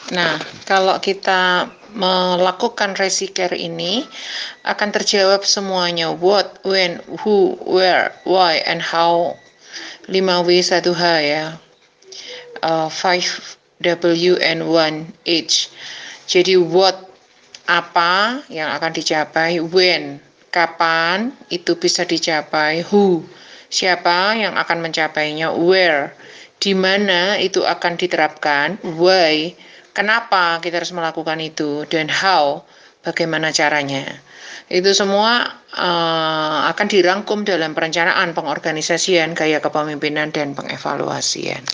Nah, kalau kita melakukan resicare ini akan terjawab semuanya, what, when, who, where, why, and how. 5W 1H ya. 5W and 1H. Jadi what, apa yang akan dicapai, when, kapan itu bisa dicapai, who, siapa yang akan mencapainya, where, di mana itu akan diterapkan, why, kenapa kita harus melakukan itu, dan how, bagaimana caranya. Itu semua akan dirangkum dalam perencanaan, pengorganisasian, gaya kepemimpinan, dan pengevaluasian.